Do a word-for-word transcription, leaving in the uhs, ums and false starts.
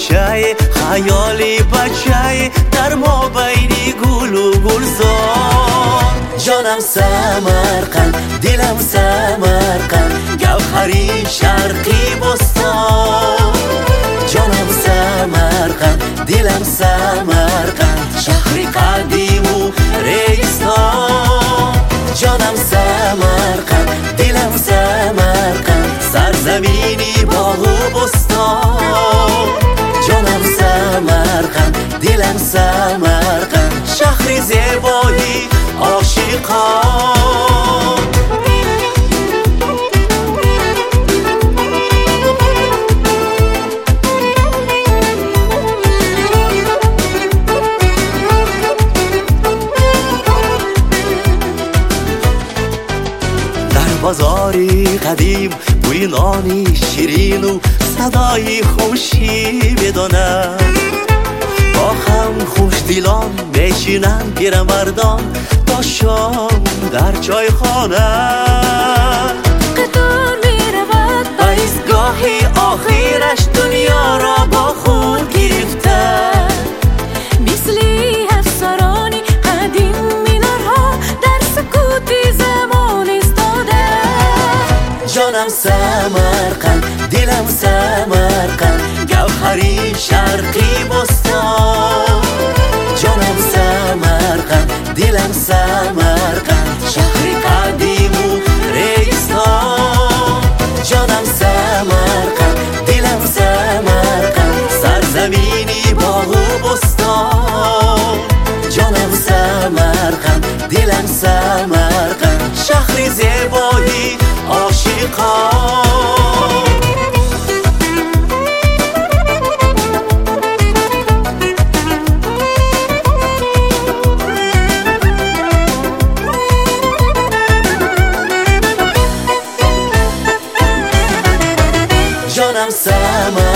گوشه خیالی بچه در ما بینی گل و گلزار. جانم سمرقند، دلم سمرقند، گوهری شرقی بستان. جانم سمرقند، دلم سمرقند، شهری قدیم و ریستان. جانم سمرقند، دلم سمرقند، سرزمینی باغ و بستان. جانم سمرقند، دلم سمرقند، شهری زیبایی عاشقان. بازاری قدیم بوی نانی شیرین و صدای خوشی بدانند، با هم خوش دیلان بشینند پیرمردان تا شام در چای خانه. قطار می رود به ایستگاه آخرش دنیا را با خود گرفته، مثلی افسرانی قدیم مینارها در سکوت زمان ایستاده. جانم سمرقند، دلم سمرقند، گوهری شرقی بستان. جانم سمرقند، دلم سمرقند، شهری قدیم و ریستان. جانم سمرقند، دلم سمرقند، سرزمینی باغ و بستان. جانم سمرقند، دلم سمرقند، شهری زیبایی عاشقان. جانم سمرقند،